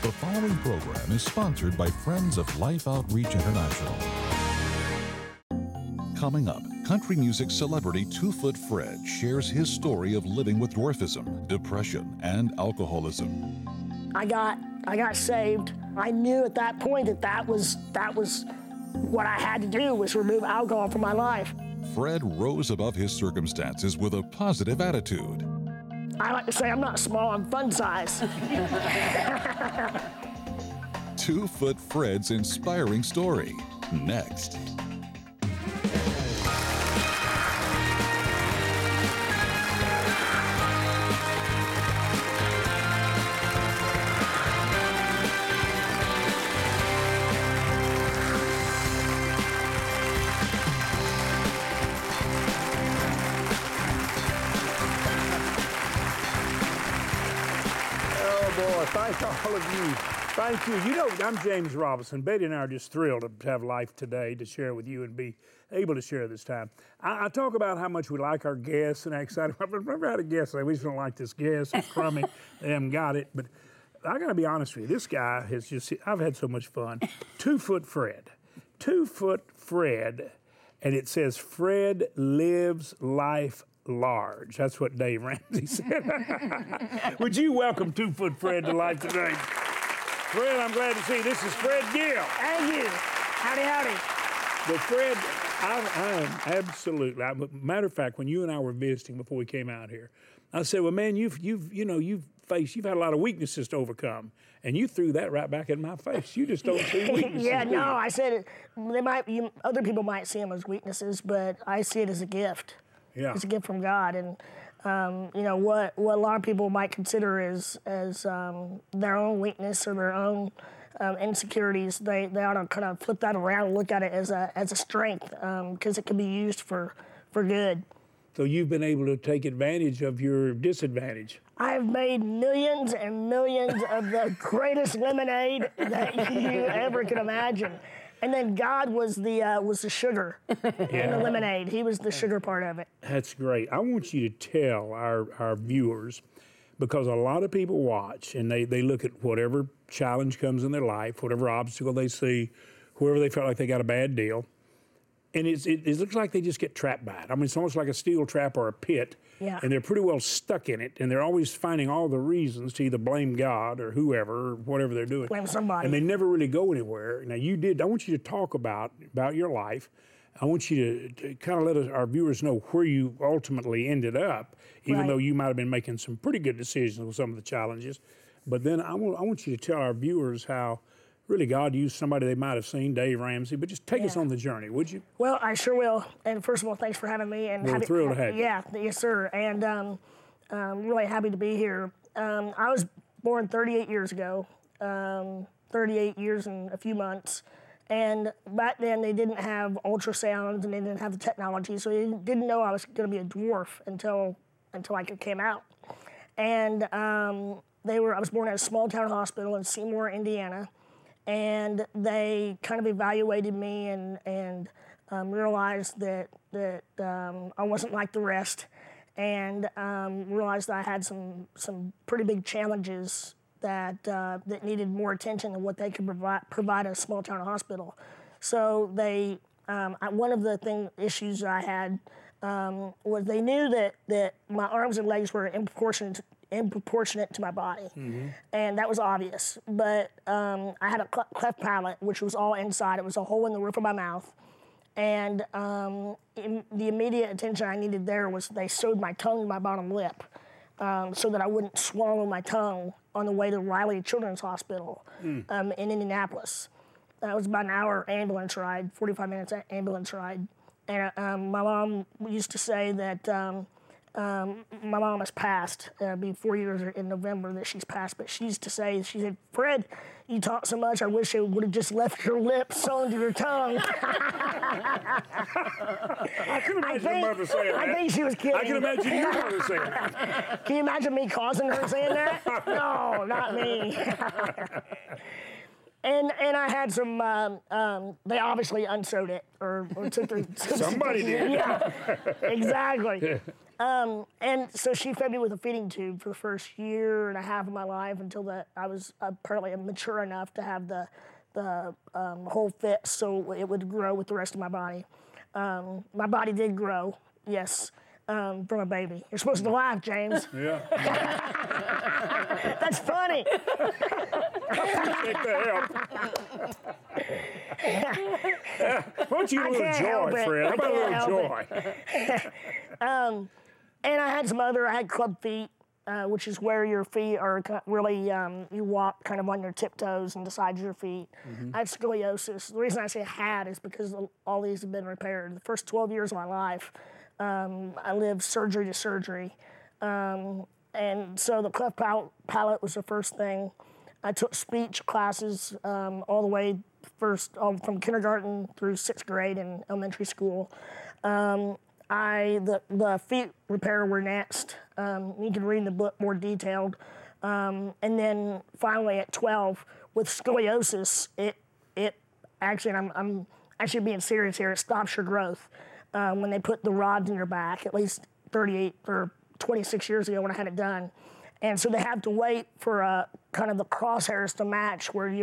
The following program is sponsored by Friends of Life Outreach International. Coming up, country music celebrity Two Foot Fred shares his story of living with dwarfism, depression, and alcoholism. I got saved. I knew at that point that was what I had to do, was remove alcohol from my life. Fred rose above his circumstances with a positive attitude. I like to say I'm not small, I'm fun size. Two Foot Fred's inspiring story. Next. Thank all of you. Thank you. You know, I'm James Robinson. Betty and I are just thrilled to have life today to share with you and be able to share this time. I talk about how much we like our guests and how excited. I've never had a guest say, we just don't like this guest. It's crummy. They haven't got it. But I got to be honest with you. This guy has just, I've had so much fun. 2 Foot Fred. 2 Foot Fred. And it says, Fred lives life large. That's what Dave Ramsey said. Would you welcome 2 Foot Fred to life today? Fred, I'm glad to see you. This is Fred Gill. Thank you. Howdy, howdy. But Fred, I am absolutely. Matter of fact, when you and I were visiting before we came out here, I said, "Well, man, you've had a lot of weaknesses to overcome, and you threw that right back in my face. You just don't see weaknesses." Yeah, no, I said other people might see them as weaknesses, but I see it as a gift. Yeah. It's a gift from God, and what a lot of people might consider as their own weakness or their own insecurities, they ought to kind of flip that around and look at it as a strength, because it can be used for good. So you've been able to take advantage of your disadvantage. I've made millions and millions of the greatest lemonade that you ever could imagine. And then God was the sugar in the lemonade. He was the sugar part of it. That's great. I want you to tell our viewers, because a lot of people watch and they look at whatever challenge comes in their life, whatever obstacle they see, wherever they felt like they got a bad deal, and it looks like they just get trapped by it. I mean, it's almost like a steel trap or a pit, and they're pretty well stuck in it, and they're always finding all the reasons to either blame God or whoever or whatever they're doing. Blame somebody. And they never really go anywhere. Now, I want you to talk about your life. I want you to kind of let our viewers know where you ultimately ended up, even though you might have been making some pretty good decisions with some of the challenges. But then I want you to tell our viewers how really God used somebody they might have seen, Dave Ramsey, but just take us on the journey, would you? Well, I sure will. And first of all, thanks for having me. And we're thrilled to have you. Yeah, yes, sir. And I'm really happy to be here. I was born 38 years ago, 38 years and a few months. And back then, they didn't have ultrasounds and they didn't have the technology, so they didn't know I was going to be a dwarf until I came out. And I was born at a small town hospital in Seymour, Indiana. And they kind of evaluated me and realized that I wasn't like the rest, and realized I had some pretty big challenges that needed more attention than what they could provide a small town hospital. So one of the issues I had was they knew that my arms and legs were improportionate to my body, and that was obvious. But I had a cleft palate, which was all inside. It was a hole in the roof of my mouth, and the immediate attention I needed there was they sewed my tongue to my bottom lip, so that I wouldn't swallow my tongue on the way to Riley Children's Hospital in Indianapolis. That was about an hour ambulance ride, 45 minutes ambulance ride, and my mom used to say that. My mom has passed. It'll be 4 years in November that she's passed, but she used to say, she said, "Fred, you talk so much, I wish it would have just left your lips sewn to your tongue." I can imagine your mother saying that. I think she was kidding. I can imagine your mother saying that. Can you imagine me causing her saying that? No, not me. And I had some, they obviously unsewed it or took the... Somebody did. Yeah, exactly. And so she fed me with a feeding tube for the first year and a half of my life until I was apparently mature enough to have the whole fit so it would grow with the rest of my body. My body did grow, yes, from a baby. You're supposed to laugh, James. Yeah. That's funny. Take the help. Why don't you a little joy, Fred? How about a little joy? And I had club feet, which is where your feet are really, you walk kind of on your tiptoes and the sides of your feet. I had scoliosis. The reason I say had is because all these have been repaired. The first 12 years of my life, I lived surgery to surgery. And so the cleft palate was the first thing. I took speech classes all the way from kindergarten through 6th grade in elementary school. The feet repair were next. You can read in the book more detailed. And then finally at 12, with scoliosis, it actually, and I'm actually being serious here, it stops your growth when they put the rods in your back, at least 38 or 26 years ago when I had it done. And so they have to wait for kind of the crosshairs to match where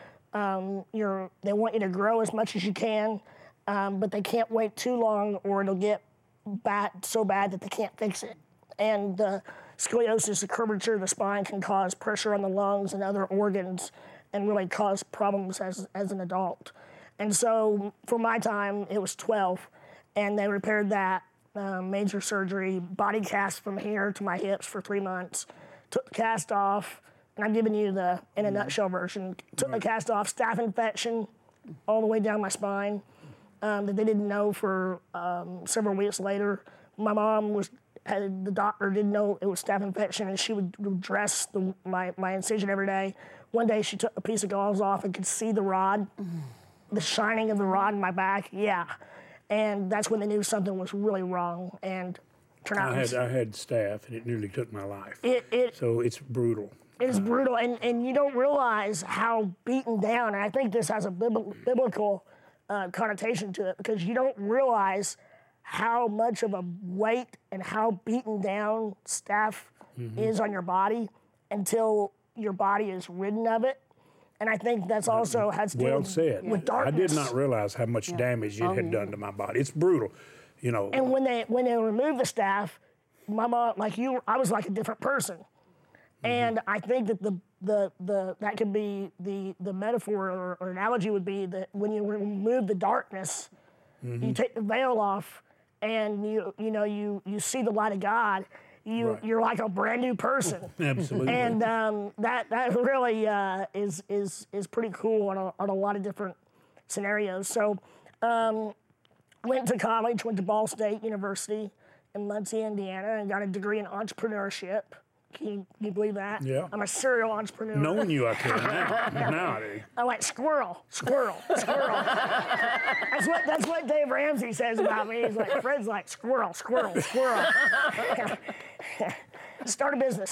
they want you to grow as much as you can, but they can't wait too long or it'll get so bad that they can't fix it. And scoliosis, the curvature of the spine, can cause pressure on the lungs and other organs and really cause problems as an adult. And so for my time, it was 12, and they repaired that, major surgery, body cast from here to my hips for 3 months, took the cast off, and I'm giving you in a nutshell version, took the cast off, staph infection all the way down my spine, that they didn't know for several weeks later. My mom the doctor didn't know it was staph infection, and she would dress my incision every day. One day she took a piece of gauze off and could see the rod, the shining of the rod in my back, yeah. And that's when they knew something was really wrong, and turned out I had staph, and it nearly took my life. So it's brutal. It is brutal, and you don't realize how beaten down, and I think this has a biblical connotation to it, because you don't realize how much of a weight and how beaten down staph is on your body until your body is ridden of it. And I think that's also has to do with darkness. I did not realize how much damage it had done to my body. It's brutal, you know. And when they removed the staph, my mom, like you, I was like a different person. And I think that that could be the metaphor or analogy would be that when you remove the darkness, you take the veil off, and you see the light of God. You're like a brand new person. Absolutely. And that really is pretty cool on a lot of different scenarios. So went to college, went to Ball State University in Muncie, Indiana, and got a degree in entrepreneurship. Can you believe that? Yeah. I'm a serial entrepreneur. Knowing you, I can now I do. I'm like squirrel. That's what Dave Ramsey says about me. He's like, Fred's like squirrel. Start a business.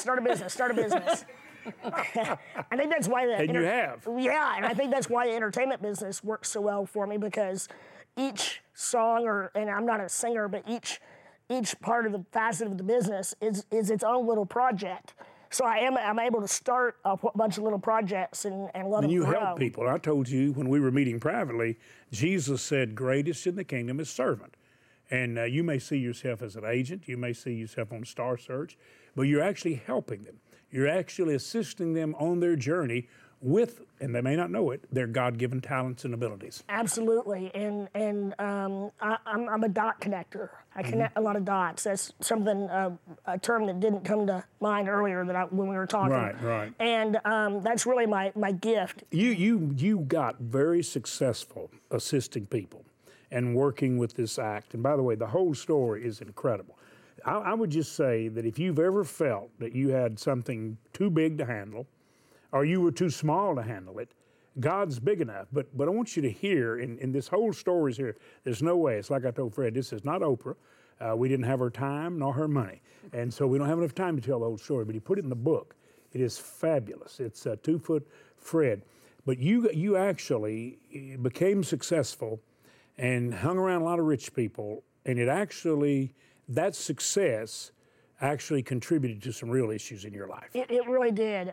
I think that's why you have. Yeah, and I think that's why the entertainment business works so well for me, because each song, and I'm not a singer, but each part of the facet of the business is its own little project. So I'm able to start a bunch of little projects and let them grow. And you help people. I told you when we were meeting privately, Jesus said, greatest in the kingdom is servant. And you may see yourself as an agent, you may see yourself on Star Search, but you're actually helping them. You're actually assisting them on their journey with, and they may not know it, their God-given talents and abilities. Absolutely, and I'm a dot connector. I connect a lot of dots. That's something, a term that didn't come to mind earlier when we were talking. Right. And that's really my gift. You got very successful assisting people and working with this act. And by the way, the whole story is incredible. I would just say that if you've ever felt that you had something too big to handle, or you were too small to handle it, God's big enough. But I want you to hear, in this whole story here, there's no way. It's like I told Fred, this is not Oprah. We didn't have her time nor her money. And so we don't have enough time to tell the whole story. But he put it in the book. It is fabulous. It's 2 Foot Fred. But you actually became successful and hung around a lot of rich people. And it actually, that success actually contributed to some real issues in your life. It really did.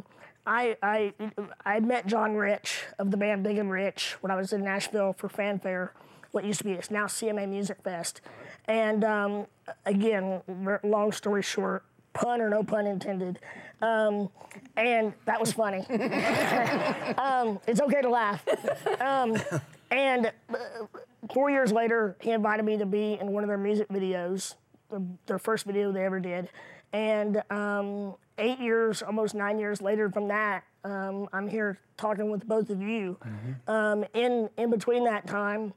I met John Rich of the band Big and Rich when I was in Nashville for Fanfare, what used to be, it's now CMA Music Fest. And again, long story short, pun or no pun intended, and that was funny. It's okay to laugh. And 4 years later, he invited me to be in one of their music videos, their first video they ever did. And 8 years, almost 9 years later from that, I'm here talking with both of you. In between that time,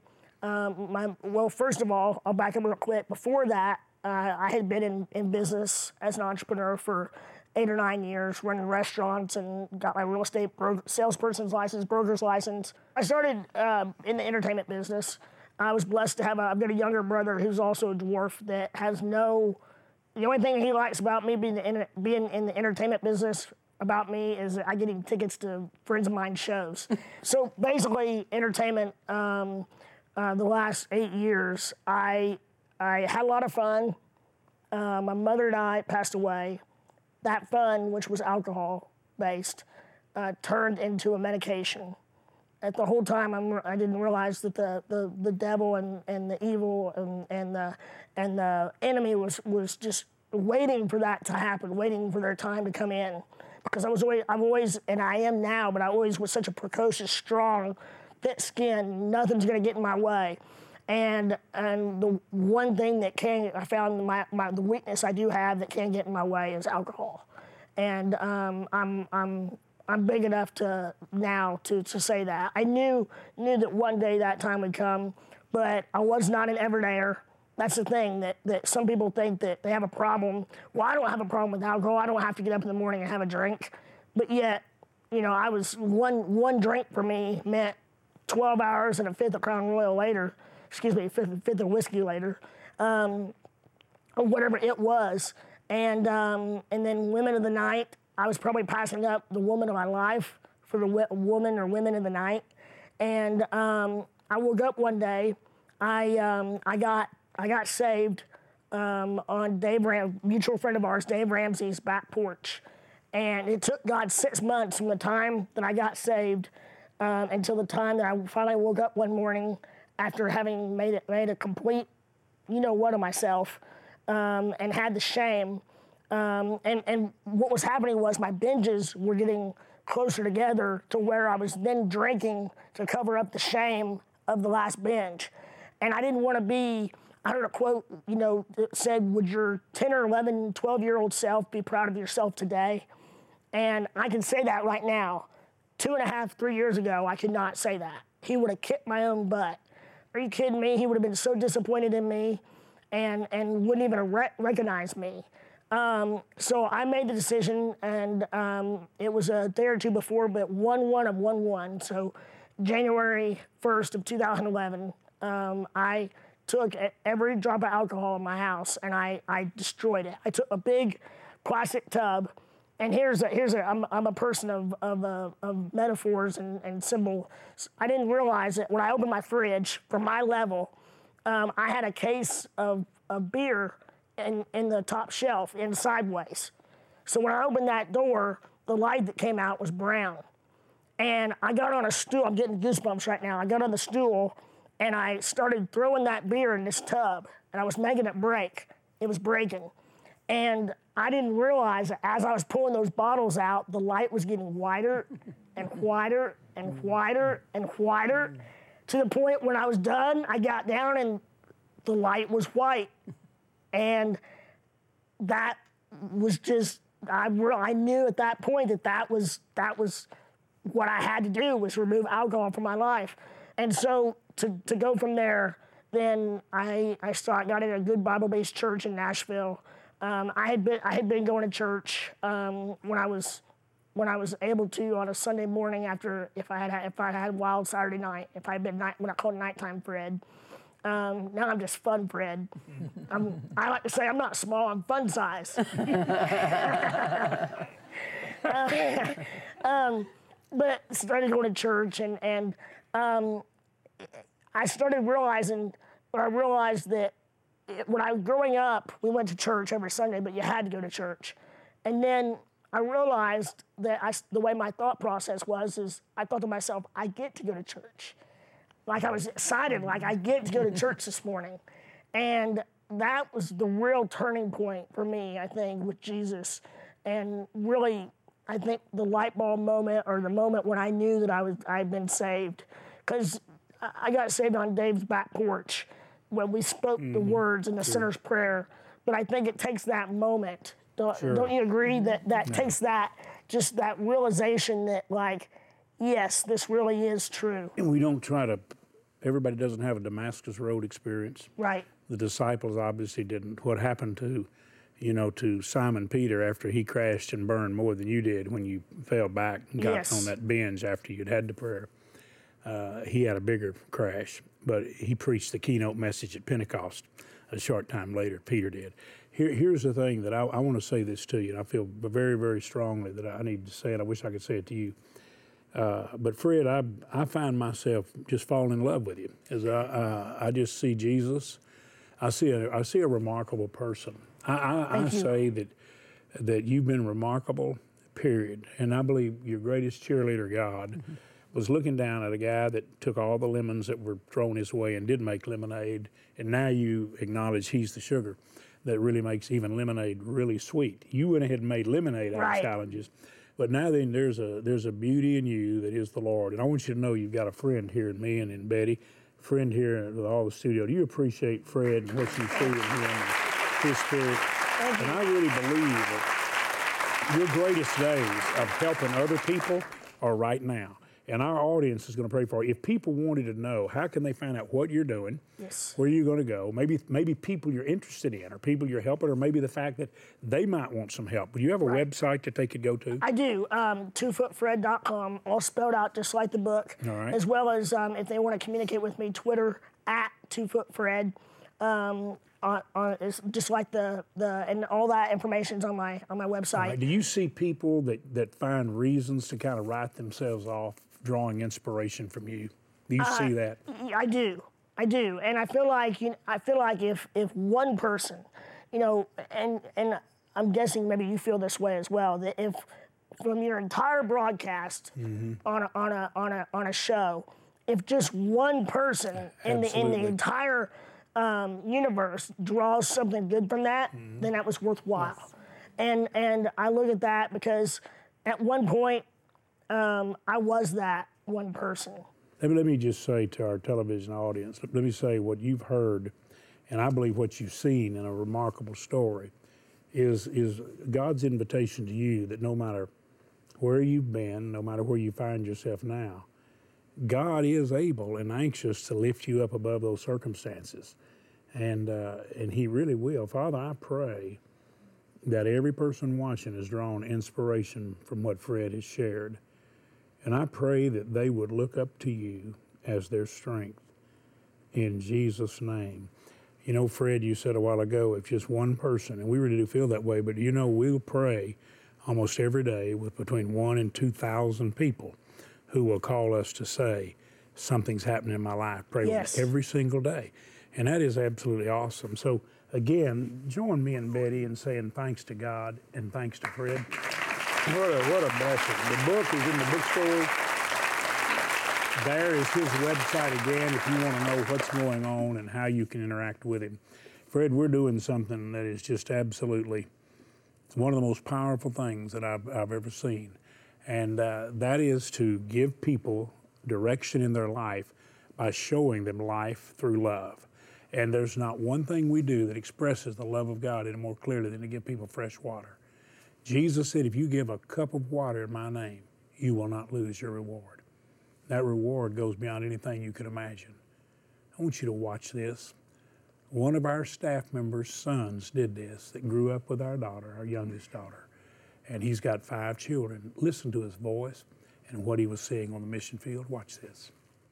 first of all, I'll back up real quick. Before that, I had been in business as an entrepreneur for 8 or 9 years, running restaurants, and got my real estate salesperson's license, broker's license. I started in the entertainment business. I was blessed to I've got a younger brother who's also a dwarf that has the only thing he likes about me being in the entertainment business about me is that I get him tickets to friends of mine shows. So basically, entertainment, the last 8 years, I had a lot of fun. My mother and I passed away. That fun, which was alcohol-based, turned into a medication. At the whole time, I didn't realize that the devil and the evil and the enemy was just waiting for that to happen, waiting for their time to come in. Because I've always, and I am now, but I always was such a precocious, strong, thick skin. Nothing's gonna get in my way. And the one thing that I found the weakness I do have that can get in my way is alcohol. And I'm big enough now to say that. I knew that one day that time would come, but I was not an everydayer. That's the thing, that some people think that they have a problem. Well, I don't have a problem with alcohol. I don't have to get up in the morning and have a drink. But yet, I was one drink for me meant 12 hours and a fifth of Crown Royal later, a fifth of whiskey later, or whatever it was. And then women of the night, I was probably passing up the woman of my life for the woman or women of the night. And I woke up one day, I got saved on mutual friend of ours, Dave Ramsey's back porch. And it took God 6 months from the time that I got saved until the time that I finally woke up one morning after having made a complete of myself and had the shame. And what was happening was my binges were getting closer together to where I was then drinking to cover up the shame of the last binge. And I didn't want to be, I heard a quote, that said, would your 10 or 11, 12-year-old self be proud of yourself today? And I can say that right now. 2.5, 3 years ago, I could not say that. He would have kicked my own butt. Are you kidding me? He would have been so disappointed in me and wouldn't even recognize me. So I made the decision, and it was a day or two before, but 1/1/11. So January 1st of 2011, I took every drop of alcohol in my house and I destroyed it. I took a big plastic tub, and I'm a person of metaphors and symbols. I didn't realize that when I opened my fridge for my level, I had a case of beer in the top shelf in sideways. So when I opened that door, the light that came out was brown. And I got on a stool, I'm getting goosebumps right now. I got on the stool and I started throwing that beer in this tub and I was making it break. It was breaking. And I didn't realize that as I was pulling those bottles out, the light was getting whiter and whiter and whiter and whiter to the point when I was done, I got down and the light was white. And that was just, I knew at that point that was what I had to do, was remove alcohol from my life. And so to go from there, then I got in a good Bible-based church in Nashville. I had been going to church when I was able to on a Sunday morning after if I had a wild Saturday night, if I had been when I called nighttime Fred. Now I'm just fun Fred. I like to say I'm not small, I'm fun size. But started going to church and I realized that when I was growing up, we went to church every Sunday, but you had to go to church. And then I realized that the way my thought process was is I thought to myself, I get to go to church. Like I was excited, like I get to go to church this morning. And that was the real turning point for me, I think, with Jesus. And really, I think the light bulb moment, or the moment when I knew that I'd been saved. Because I got saved on Dave's back porch when we spoke the words in the sinner's prayer. But I think it takes that moment. Don't you agree that takes that, just that realization that, like, yes, this really is true. And we don't try to, everybody doesn't have a Damascus Road experience. Right. The disciples obviously didn't. What happened to Simon Peter after he crashed and burned more than you did when you fell back and got on that bench after you'd had the prayer. He had a bigger crash, but he preached the keynote message at Pentecost a short time later. Peter did. Here's the thing that I want to say this to you, and I feel very, very strongly that I need to say it. I wish I could say it to you. But Fred, I find myself just falling in love with you as I just see Jesus. I see a remarkable person. I say that you've been remarkable, period. And I believe your greatest cheerleader, God, was looking down at a guy that took all the lemons that were thrown his way and did make lemonade, and now you acknowledge he's the sugar that really makes even lemonade really sweet. You went ahead and made lemonade out of challenges, but now then there's a beauty in you that is the Lord. And I want you to know you've got a friend here in me and in Betty, friend here with all the studio. Do you appreciate Fred and what you see in him and his spirit? And I really believe that your greatest days of helping other people are right now. And our audience is going to pray for you. If people wanted to know, how can they find out what you're doing, where you're going to go, maybe people you're interested in, or people you're helping, or maybe the fact that they might want some help. Do you have a website that they could go to? I do, twofootfred.com, all spelled out just like the book. All right. As well as if they want to communicate with me, Twitter @twofootfred. It's just like the and all that information's on my website. Right. Do you see people that find reasons to kind of write themselves off, drawing inspiration from you? Do you see that? I do, and I feel like if one person, and I'm guessing maybe you feel this way as well, that if from your entire broadcast on a show, if just one person in the entire universe draws something good from that, then that was worthwhile. Yes. And I look at that because at one point I was that one person. Let me just say to our television audience, let me say what you've heard, and I believe what you've seen in a remarkable story is God's invitation to you that no matter where you've been, no matter where you find yourself now, God is able and anxious to lift you up above those circumstances, and He really will. Father, I pray that every person watching has drawn inspiration from what Fred has shared, and I pray that they would look up to you as their strength in Jesus' name. Fred, you said a while ago, if just one person, and we really do feel that way, but we'll pray almost every day with between 1,000 and 2,000 people who will call us to say, something's happening in my life. Pray with me every single day. And that is absolutely awesome. So again, join me and Betty in saying thanks to God and thanks to Fred. What a blessing. The book is in the bookstore. There is his website again if you want to know what's going on and how you can interact with him. Fred, we're doing something that is just absolutely, it's one of the most powerful things that I've ever seen. And that is to give people direction in their life by showing them life through love. And there's not one thing we do that expresses the love of God any more clearly than to give people fresh water. Jesus said, if you give a cup of water in my name, you will not lose your reward. That reward goes beyond anything you could imagine. I want you to watch this. One of our staff members' sons did this, that grew up with our daughter, our youngest daughter. And he's got 5 children. Listen to his voice and what he was seeing on the mission field. Watch this.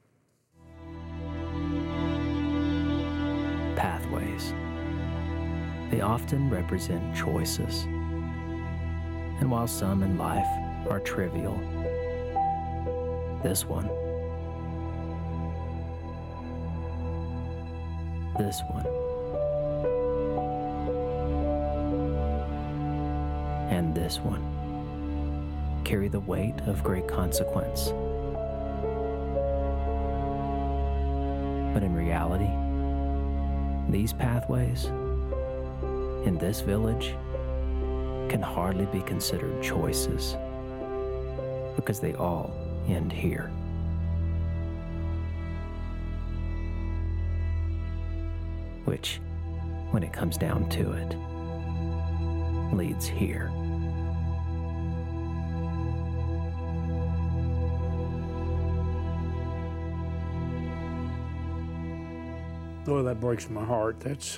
Pathways. They often represent choices. And while some in life are trivial, this one and this one carry the weight of great consequence. But in reality, these pathways in this village can hardly be considered choices, because they all end here. Which, when it comes down to it, leads here. Oh, that breaks my heart. That's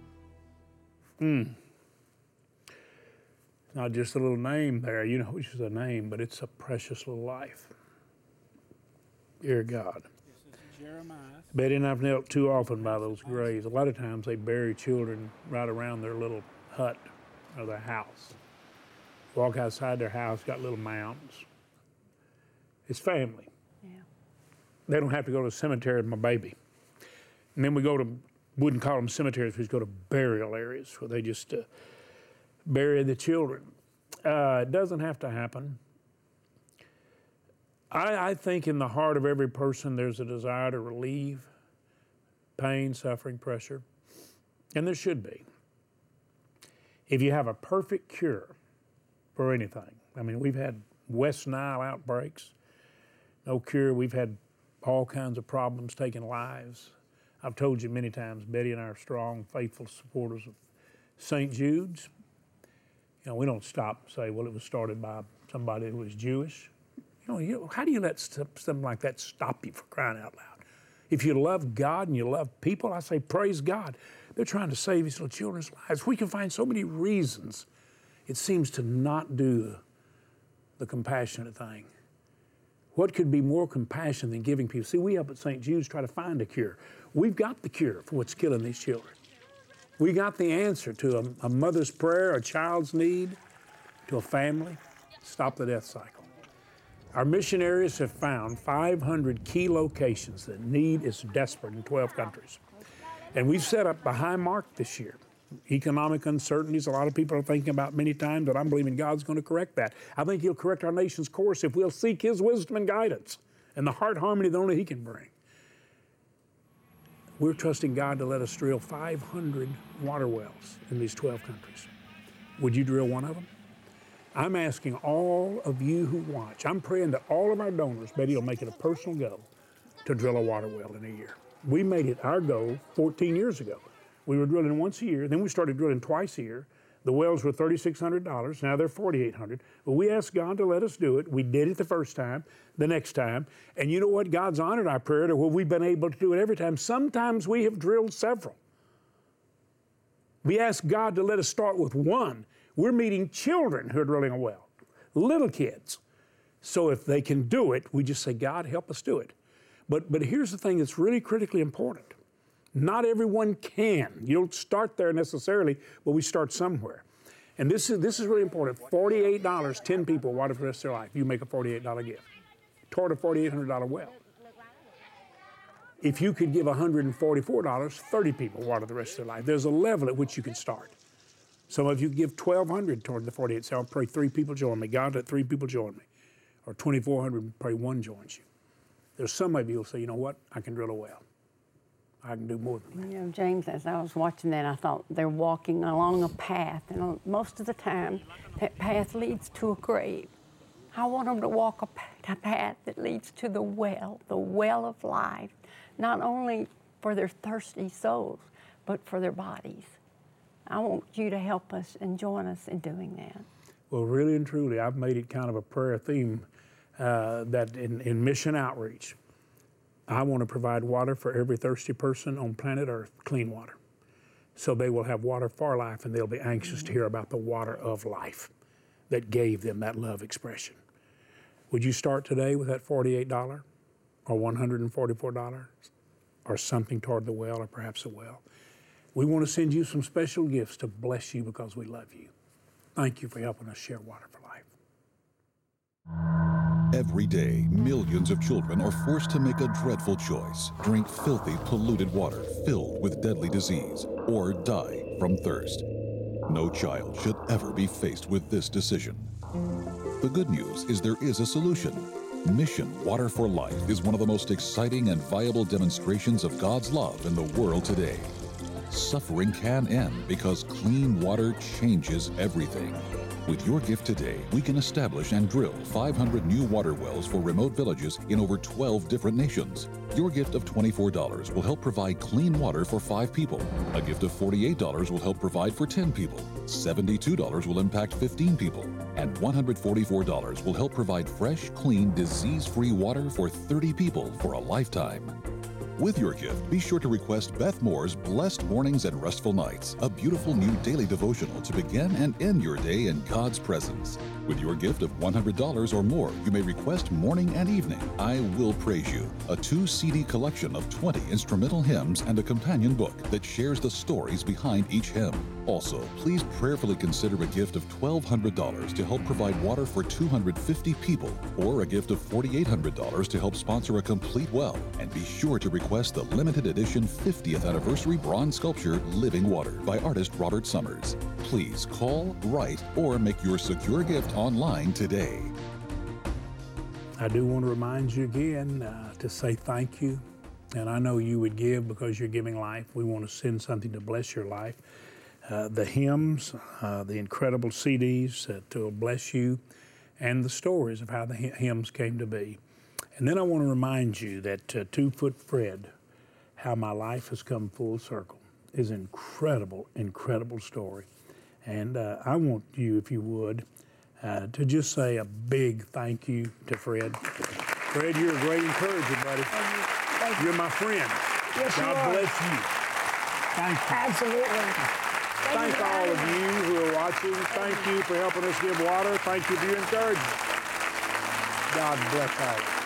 not just a little name there, you know, which is a name, but it's a precious little life. Dear God. This is Jeremiah. Betty and I've knelt too often by those graves. A lot of times they bury children right around their little hut or their house. Walk outside their house, got little mounds. It's family. Yeah. They don't have to go to the cemetery with my baby. And then we go to, wouldn't call them cemeteries, we just go to burial areas where they just bury the children. It doesn't have to happen. I think in the heart of every person there's a desire to relieve pain, suffering, pressure, and there should be. If you have a perfect cure for anything, I mean, we've had West Nile outbreaks, no cure. We've had all kinds of problems taking lives. I've told you many times, Betty and I are strong, faithful supporters of St. Jude's. You know, we don't stop and say, well, it was started by somebody who was Jewish. You know, how do you let something like that stop you, for crying out loud? If you love God and you love people, I say, praise God. They're trying to save these little children's lives. We can find so many reasons, it seems, to not do the compassionate thing. What could be more compassion than giving people? See, we up at St. Jude's try to find a cure. We've got the cure for what's killing these children. We got the answer to a mother's prayer, a child's need, to a family. Stop the death cycle. Our missionaries have found 500 key locations that need is desperate in 12 countries. And we've set up a high mark this year. Economic uncertainties, a lot of people are thinking about many times, but I'm believing God's going to correct that. I think He'll correct our nation's course if we'll seek His wisdom and guidance and the heart harmony that only He can bring. We're trusting God to let us drill 500 water wells in these 12 countries. Would you drill one of them? I'm asking all of you who watch, I'm praying that all of our donors, Betty will make it a personal goal to drill a water well in a year. We made it our goal 14 years ago. We were drilling once a year, then we started drilling twice a year. The wells were $3,600, now they're $4,800. But we asked God to let us do it. We did it the first time, the next time. And you know what? God's honored our prayer to where we've been able to do it every time. Sometimes we have drilled several. We asked God to let us start with one. We're meeting children who are drilling a well, little kids. So if they can do it, we just say, God, help us do it. But here's the thing that's really critically important. Not everyone can. You don't start there necessarily, but we start somewhere. And this is really important. $48, 10 people water for the rest of their life. You make a $48 gift toward a $4,800 well. If you could give $144, 30 people water the rest of their life. There's a level at which you can start. Some of you give $1,200 toward the 48. So I'll pray 3 people join me. God, let 3 people join me. Or $2,400, pray 1 joins you. There's some of you who say, you know what, I can drill a well. I can do more than that. You know, James, as I was watching that, I thought they're walking along a path, and most of the time, that path leads to a grave. I want them to walk a path that leads to the well of life, not only for their thirsty souls, but for their bodies. I want you to help us and join us in doing that. Well, really and truly, I've made it kind of a prayer theme that in mission outreach, I want to provide water for every thirsty person on planet Earth, clean water. So they will have water for life, and they'll be anxious to hear about the water of life that gave them that love expression. Would you start today with that $48 or $144 or something toward the well or perhaps a well? We want to send you some special gifts to bless you because we love you. Thank you for helping us share water for life. Every day, millions of children are forced to make a dreadful choice: drink filthy, polluted water filled with deadly disease, or die from thirst. No child should ever be faced with this decision. The good news is there is a solution. Mission Water for Life is one of the most exciting and viable demonstrations of God's love in the world today. Suffering can end because clean water changes everything. With your gift today, we can establish and drill 500 new water wells for remote villages in over 12 different nations. Your gift of $24 will help provide clean water for 5 people. A gift of $48 will help provide for 10 people. $72 will impact 15 people. And $144 will help provide fresh, clean, disease-free water for 30 people for a lifetime. With your gift, be sure to request Beth Moore's Blessed Mornings and Restful Nights, a beautiful new daily devotional to begin and end your day in God's presence. With your gift of $100 or more, you may request Morning and Evening, I Will Praise You, a 2-CD collection of 20 instrumental hymns and a companion book that shares the stories behind each hymn. Also, please prayerfully consider a gift of $1,200 to help provide water for 250 people, or a gift of $4,800 to help sponsor a complete well. And be sure to request the limited edition 50th anniversary bronze sculpture Living Water by artist Robert Summers. Please call, write, or make your secure gift online today. I do want to remind you again to say thank you. And I know you would give because you're giving life. We want to send something to bless your life. The hymns, the incredible CDs that will bless you, and the stories of how the hymns came to be. And then I want to remind you that 2 Foot Fred, How My Life Has Come Full Circle, is an incredible, incredible story. And I want you, if you would, to just say a big thank you to Fred. Fred, you're a great encourager, buddy. Thank you. You're my friend. Yes, God you are. bless you. Thank you. Absolutely. Thank all of you who are watching. Thank you for helping us give water. Thank you for your encouragement. God bless all of you.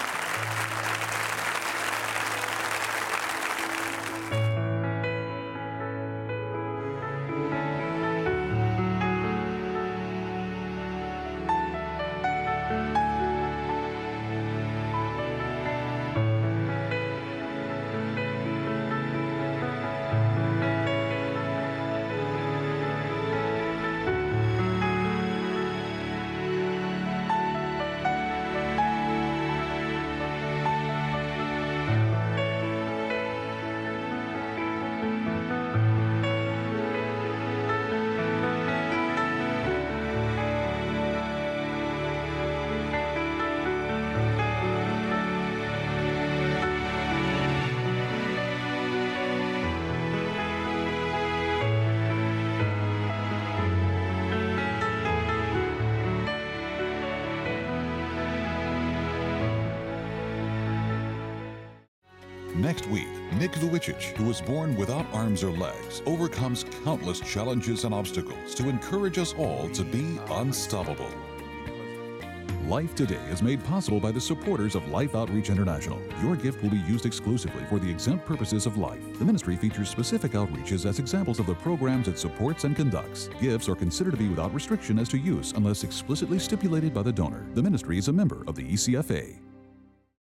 Next week, Nick Vujicic, who was born without arms or legs, overcomes countless challenges and obstacles to encourage us all to be unstoppable. Life Today is made possible by the supporters of Life Outreach International. Your gift will be used exclusively for the exempt purposes of life. The ministry features specific outreaches as examples of the programs it supports and conducts. Gifts are considered to be without restriction as to use unless explicitly stipulated by the donor. The ministry is a member of the ECFA.